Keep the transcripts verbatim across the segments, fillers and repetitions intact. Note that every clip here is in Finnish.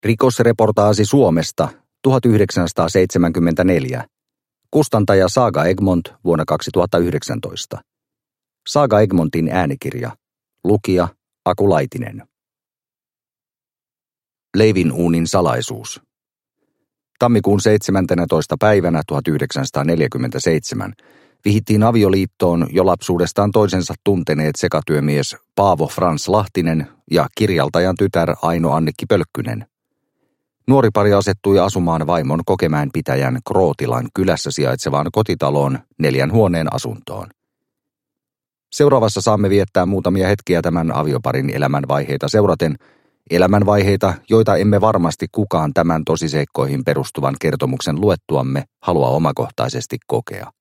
Rikosreportaasi Suomesta tuhatyhdeksänsataaseitsemänkymmentäneljä. Kustantaja Saga Egmont vuonna kaksituhattayhdeksäntoista. Saga Egmontin äänikirja. Lukija Aku Laitinen. Leivin uunin salaisuus. Tammikuun seitsemäntenätoista päivänä tuhatyhdeksänsataaneljäkymmentäseitsemän vihittiin avioliittoon jo lapsuudestaan toisensa tunteneet sekatyömies Paavo Frans Lahtinen ja kirjaltajan tytär Aino Annikki Pölkkynen. Nuori pari asettui asumaan vaimon Kokemäen pitäjän Krootilan kylässä sijaitsevaan kotitaloon neljän huoneen asuntoon. Seuraavassa saamme viettää muutamia hetkiä tämän avioparin elämänvaiheita seuraten, elämänvaiheita, joita emme varmasti kukaan tämän tosiseikkoihin perustuvan kertomuksen luettuamme halua omakohtaisesti kokea.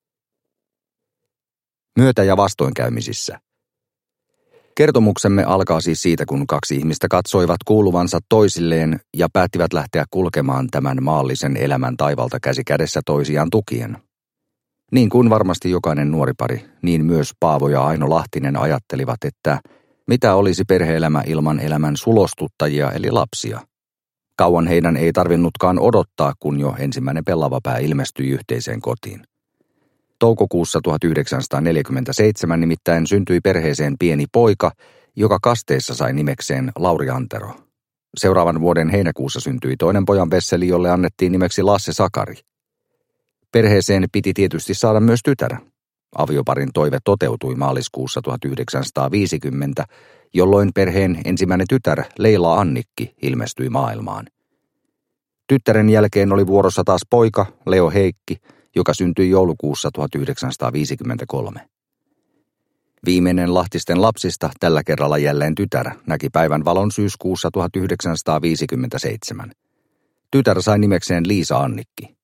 Myötä- ja vastoinkäymisissä. Kertomuksemme alkaa siis siitä, kun kaksi ihmistä katsoivat kuuluvansa toisilleen ja päättivät lähteä kulkemaan tämän maallisen elämän taivalta käsi kädessä toisiaan tukien. Niin kuin varmasti jokainen nuori pari, niin myös Paavo ja Aino Lahtinen ajattelivat, että mitä olisi perhe-elämä ilman elämän sulostuttajia eli lapsia. Kauan heidän ei tarvinnutkaan odottaa, kun jo ensimmäinen pellava pää ilmestyi yhteiseen kotiin. Toukokuussa tuhatyhdeksänsataaneljäkymmentäseitsemän nimittäin syntyi perheeseen pieni poika, joka kasteessa sai nimekseen Lauri Antero. Seuraavan vuoden heinäkuussa syntyi toinen pojanvesseli, jolle annettiin nimeksi Lasse Sakari. Perheeseen piti tietysti saada myös tytär. Avioparin toive toteutui maaliskuussa tuhatyhdeksänsataaviisikymmentä, jolloin perheen ensimmäinen tytär Leila Annikki ilmestyi maailmaan. Tyttären jälkeen oli vuorossa taas poika Leo Heikki, joka syntyi joulukuussa tuhatyhdeksänsataaviisikymmentäkolme. Viimeinen Lahtisten lapsista, tällä kerralla jälleen tytär, näki päivän valon syyskuussa tuhatyhdeksänsataaviisikymmentäseitsemän. Tytär sai nimekseen Liisa Annikki.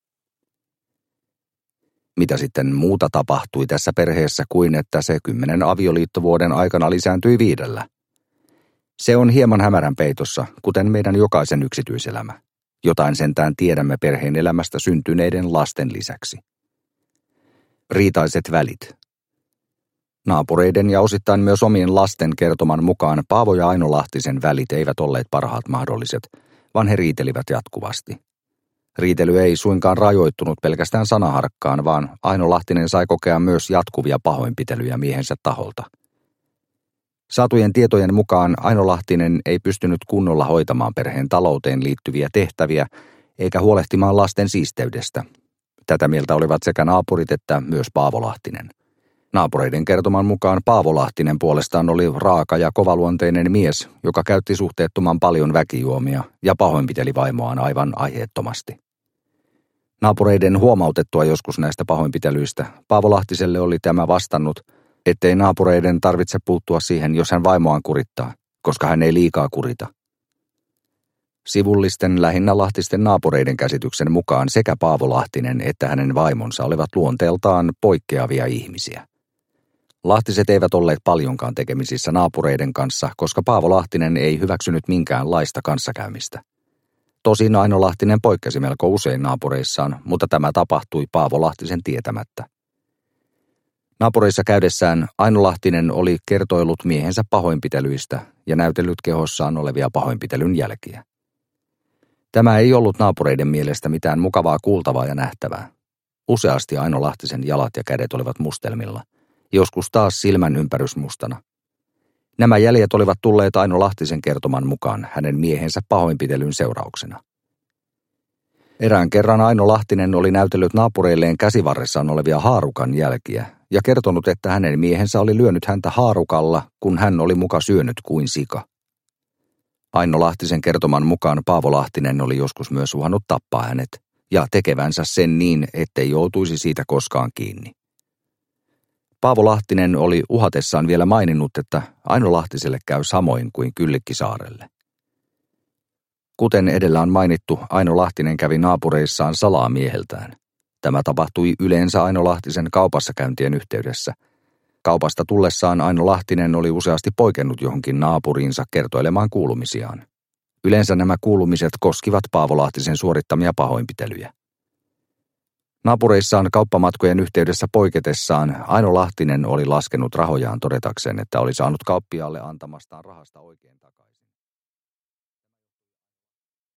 Mitä sitten muuta tapahtui tässä perheessä kuin että se kymmenen avioliittovuoden aikana lisääntyi viidellä? Se on hieman hämärän peitossa, kuten meidän jokaisen yksityiselämä. Jotain sentään tiedämme perheen elämästä syntyneiden lasten lisäksi. Riitaiset välit. Naapureiden ja osittain myös omien lasten kertoman mukaan Paavo ja Aino Lahtisen välit eivät olleet parhaat mahdolliset, vaan he riitelivät jatkuvasti. Riitely ei suinkaan rajoittunut pelkästään sanaharkkaan, vaan Aino Lahtinen sai kokea myös jatkuvia pahoinpitelyjä miehensä taholta. Saatujen tietojen mukaan Aino Lahtinen ei pystynyt kunnolla hoitamaan perheen talouteen liittyviä tehtäviä eikä huolehtimaan lasten siisteydestä. Tätä mieltä olivat sekä naapurit että myös Paavo Lahtinen. Naapureiden kertoman mukaan Paavo Lahtinen puolestaan oli raaka ja kovaluonteinen mies, joka käytti suhteettoman paljon väkijuomia ja pahoinpiteli vaimoaan aivan aiheettomasti. Naapureiden huomautettua joskus näistä pahoinpitelyistä Paavo Lahtiselle oli tämä vastannut, ettei naapureiden tarvitse puuttua siihen, jos hän vaimoaan kurittaa, koska hän ei liikaa kurita. Sivullisten lähinnä Lahtisten naapureiden käsityksen mukaan sekä Paavo Lahtinen että hänen vaimonsa olivat luonteeltaan poikkeavia ihmisiä. Lahtiset eivät olleet paljonkaan tekemisissä naapureiden kanssa, koska Paavo Lahtinen ei hyväksynyt minkäänlaista kanssakäymistä. Tosin Aino Lahtinen poikkesi melko usein naapureissaan, mutta tämä tapahtui Paavo Lahtisen tietämättä. Naapureissa käydessään Aino Lahtinen oli kertoillut miehensä pahoinpitelyistä ja näytellyt kehossaan olevia pahoinpitelyn jälkiä. Tämä ei ollut naapureiden mielestä mitään mukavaa kuultavaa ja nähtävää. Useasti Aino Lahtisen jalat ja kädet olivat mustelmilla, joskus taas silmän ympärys mustana. Nämä jäljet olivat tulleet Aino Lahtisen kertoman mukaan hänen miehensä pahoinpitelyn seurauksena. Erään kerran Aino Lahtinen oli näytellyt naapureilleen käsivarressaan olevia haarukan jälkiä ja kertonut, että hänen miehensä oli lyönyt häntä haarukalla, kun hän oli muka syönyt kuin sika. Aino Lahtisen kertoman mukaan Paavo Lahtinen oli joskus myös uhannut tappaa hänet ja tekevänsä sen niin, ettei joutuisi siitä koskaan kiinni. Paavo Lahtinen oli uhatessaan vielä maininnut, että Aino Lahtiselle käy samoin kuin Kyllikkisaarelle. Kuten edellä on mainittu, Aino Lahtinen kävi naapureissaan salaa mieheltään. Tämä tapahtui yleensä Aino Lahtisen kaupassa käyntien yhteydessä. Kaupasta tullessaan Aino Lahtinen oli useasti poikennut johonkin naapuriinsa kertoilemaan kuulumisiaan. Yleensä nämä kuulumiset koskivat Paavo Lahtisen suorittamia pahoinpitelyjä. Naapureissaan kauppamatkojen yhteydessä poiketessaan Aino Lahtinen oli laskenut rahojaan todetakseen, että oli saanut kauppiaalle antamastaan rahasta oikein takaisin.